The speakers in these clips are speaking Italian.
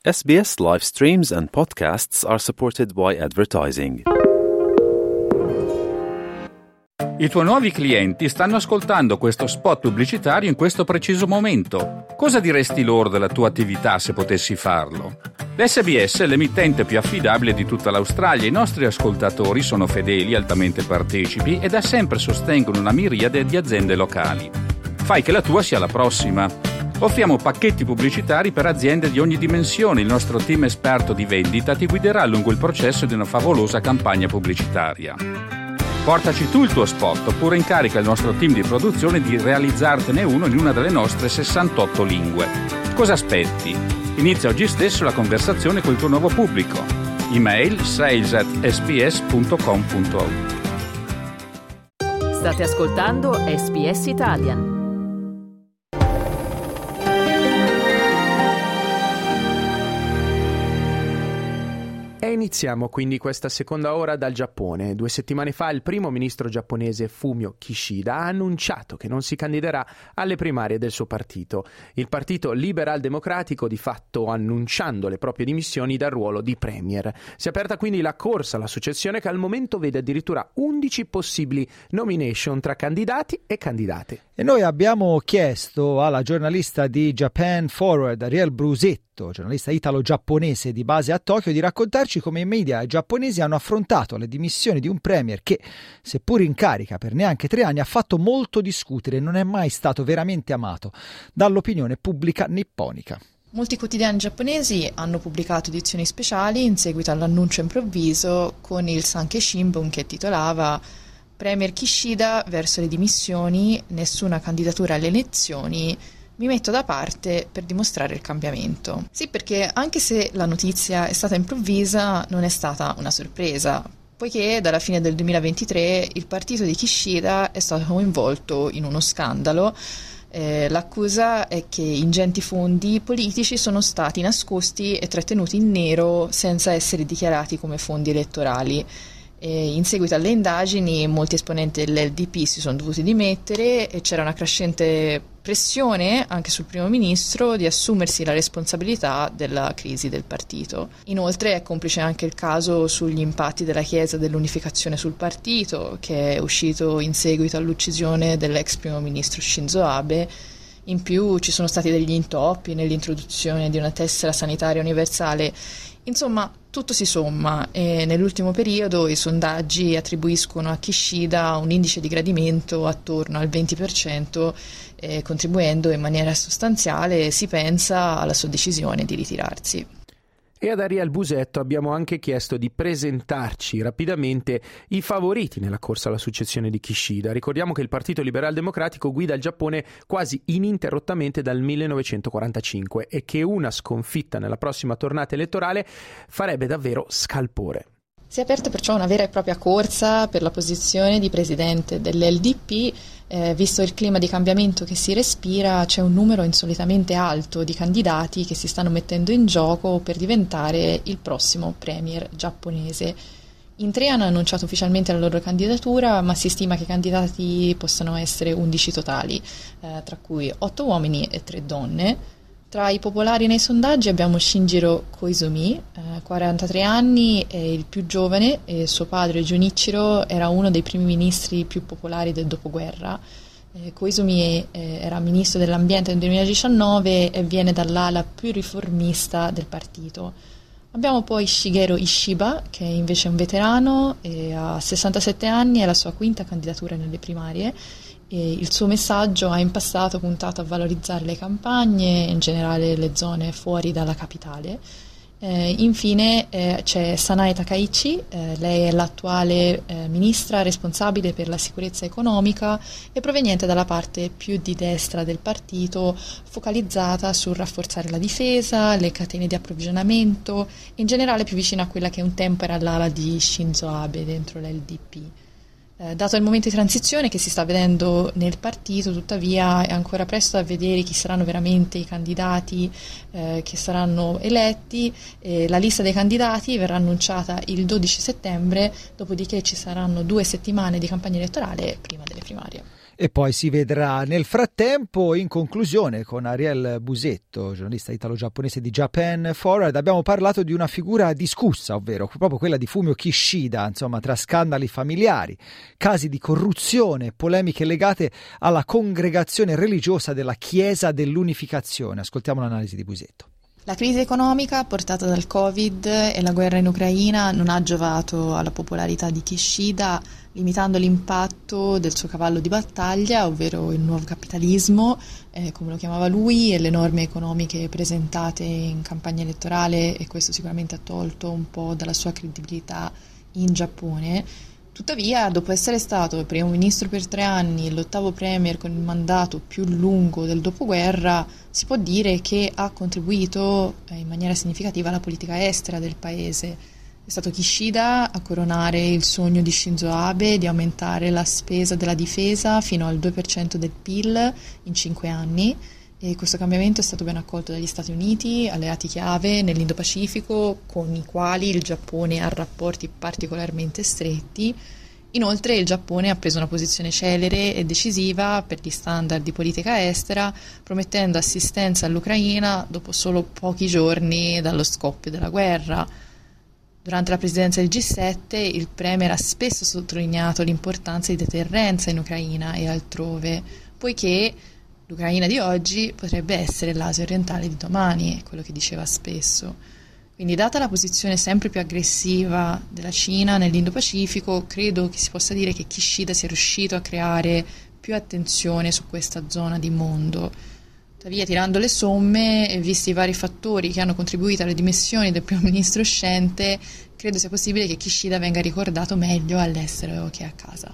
SBS live streams and podcasts are supported by advertising. I tuoi nuovi clienti stanno ascoltando questo spot pubblicitario in questo preciso momento. Cosa diresti loro della tua attività se potessi farlo? L'SBS è l'emittente più affidabile di tutta l'Australia. I nostri ascoltatori sono fedeli, altamente partecipi e da sempre sostengono una miriade di aziende locali. Fai che la tua sia la prossima. Offriamo pacchetti pubblicitari per aziende di ogni dimensione. Il nostro team esperto di vendita ti guiderà lungo il processo di una favolosa campagna pubblicitaria. Portaci tu il tuo spot oppure incarica il nostro team di produzione di realizzartene uno in una delle nostre 68 lingue. Cosa aspetti? Inizia oggi stesso la conversazione col tuo nuovo pubblico. Email sales@sbs.com.au. State ascoltando SBS Italian. E iniziamo quindi questa seconda ora dal Giappone. 2 settimane fa il primo ministro giapponese Fumio Kishida ha annunciato che non si candiderà alle primarie del suo partito. Il partito Liberal Democratico di fatto annunciando le proprie dimissioni dal ruolo di premier. Si è aperta quindi la corsa alla successione che al momento vede addirittura 11 possibili nomination tra candidati e candidate. E noi abbiamo chiesto alla giornalista di Japan Forward, Ariel Brusetto, giornalista italo-giapponese di base a Tokyo, di raccontarci come i media giapponesi hanno affrontato le dimissioni di un premier che, seppur in carica per neanche 3 anni, ha fatto molto discutere e non è mai stato veramente amato dall'opinione pubblica nipponica. Molti quotidiani giapponesi hanno pubblicato edizioni speciali in seguito all'annuncio improvviso con il Sankei Shimbun che titolava Premier Kishida verso le dimissioni, nessuna candidatura alle elezioni, mi metto da parte per dimostrare il cambiamento. Sì, perché anche se la notizia è stata improvvisa, non è stata una sorpresa, poiché dalla fine del 2023 il partito di Kishida è stato coinvolto in uno scandalo. L'accusa è che ingenti fondi politici sono stati nascosti e trattenuti in nero senza essere dichiarati come fondi elettorali. In seguito alle indagini molti esponenti dell'LDP si sono dovuti dimettere e c'era una crescente pressione anche sul primo ministro di assumersi la responsabilità della crisi del partito. Inoltre è complice anche il caso sugli impatti della Chiesa dell'unificazione sul partito, che è uscito in seguito all'uccisione dell'ex primo ministro Shinzo Abe. In più ci sono stati degli intoppi nell'introduzione di una tessera sanitaria universale. Insomma, tutto si somma e nell'ultimo periodo i sondaggi attribuiscono a Kishida un indice di gradimento attorno al 20%, contribuendo in maniera sostanziale, si pensa, alla sua decisione di ritirarsi. E ad Ariel Busetto abbiamo anche chiesto di presentarci rapidamente i favoriti nella corsa alla successione di Kishida. Ricordiamo che il Partito Liberal Democratico guida il Giappone quasi ininterrottamente dal 1945 e che una sconfitta nella prossima tornata elettorale farebbe davvero scalpore. Si è aperta perciò una vera e propria corsa per la posizione di presidente dell'LDP. Visto il clima di cambiamento che si respira, c'è un numero insolitamente alto di candidati che si stanno mettendo in gioco per diventare il prossimo premier giapponese. In 3 hanno annunciato ufficialmente la loro candidatura, ma si stima che i candidati possano essere 11 totali, tra cui 8 uomini e 3 donne. Tra i popolari nei sondaggi abbiamo Shinjiro Koizumi, 43 anni, è il più giovane e suo padre Junichiro era uno dei primi ministri più popolari del dopoguerra. Koizumi era ministro dell'ambiente nel 2019 e viene dall'ala più riformista del partito. Abbiamo poi Shigeru Ishiba, che è invece un veterano, e ha 67 anni, è la sua quinta candidatura nelle primarie. E il suo messaggio ha in passato puntato a valorizzare le campagne, in generale le zone fuori dalla capitale. Infine c'è Sanae Takaichi, lei è l'attuale ministra responsabile per la sicurezza economica e proveniente dalla parte più di destra del partito, focalizzata sul rafforzare la difesa, le catene di approvvigionamento, in generale più vicina a quella che un tempo era l'ala di Shinzo Abe dentro l'LDP. Dato il momento di transizione che si sta vedendo nel partito, tuttavia è ancora presto a vedere chi saranno veramente i candidati che saranno eletti. La lista dei candidati verrà annunciata il 12 settembre, dopodiché ci saranno 2 settimane di campagna elettorale prima delle primarie. e poi si vedrà. Nel frattempo, in conclusione, con Ariel Busetto, giornalista italo-giapponese di Japan Forward, abbiamo parlato di una figura discussa, ovvero proprio quella di Fumio Kishida, insomma, tra scandali familiari, casi di corruzione, polemiche legate alla congregazione religiosa della Chiesa dell'Unificazione. Ascoltiamo l'analisi di Busetto. La crisi economica portata dal Covid e la guerra in Ucraina non ha giovato alla popolarità di Kishida, limitando l'impatto del suo cavallo di battaglia, ovvero il nuovo capitalismo, come lo chiamava lui, e le norme economiche presentate in campagna elettorale, e questo sicuramente ha tolto un po' dalla sua credibilità in Giappone. Tuttavia, dopo essere stato primo ministro per 3 anni e l'8º premier con il mandato più lungo del dopoguerra, si può dire che ha contribuito in maniera significativa alla politica estera del paese. È stato Kishida a coronare il sogno di Shinzo Abe di aumentare la spesa della difesa fino al 2% del PIL in 5 anni. E questo cambiamento è stato ben accolto dagli Stati Uniti, alleati chiave nell'Indo-Pacifico, con i quali il Giappone ha rapporti particolarmente stretti. Inoltre il Giappone ha preso una posizione celere e decisiva per gli standard di politica estera, promettendo assistenza all'Ucraina dopo solo pochi giorni dallo scoppio della guerra. Durante la presidenza del G7 il premier ha spesso sottolineato l'importanza di deterrenza in Ucraina e altrove, poiché l'Ucraina di oggi potrebbe essere l'Asia orientale di domani, è quello che diceva spesso. Quindi, data la posizione sempre più aggressiva della Cina nell'Indo-Pacifico, credo che si possa dire che Kishida sia riuscito a creare più attenzione su questa zona di mondo. Tuttavia, tirando le somme e visti i vari fattori che hanno contribuito alle dimissioni del primo ministro uscente, credo sia possibile che Kishida venga ricordato meglio all'estero che a casa.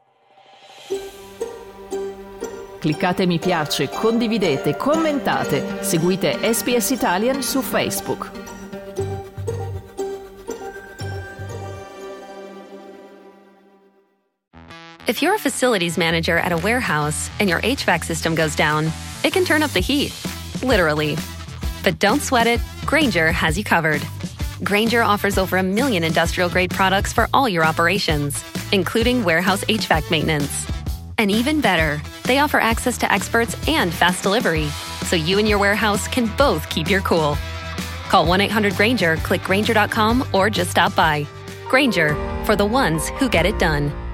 Cliccate mi piace, condividete, commentate, seguite SBS Italian su Facebook. If you're a facilities manager at a warehouse and your HVAC system goes down, it can turn up the heat, literally. But don't sweat it, Grainger has you covered. Grainger offers over 1 million industrial-grade products for all your operations, including warehouse HVAC maintenance. And even better, they offer access to experts and fast delivery, so you and your warehouse can both keep your cool. Call 1-800-GRAINGER, click Grainger.com, or just stop by. Grainger, for the ones who get it done.